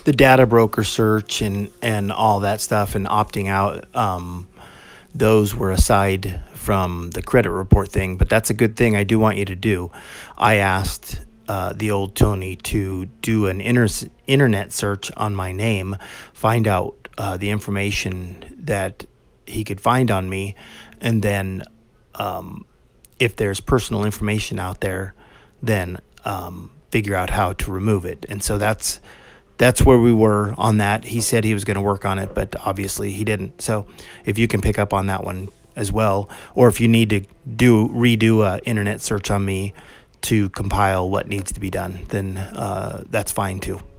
the data broker search and all that stuff and opting out, those were aside from the credit report thing, but that's a good thing I do want you to do. I asked the old Tony to do an internet search on my name, find out the information that he could find on me, and then if there's personal information out there, then figure out how to remove it. And so that's where we were on that. He said he was going to work on it, but obviously he didn't. So if you can pick up on that one as well, or if you need to redo a internet search on me to compile what needs to be done, then that's fine too.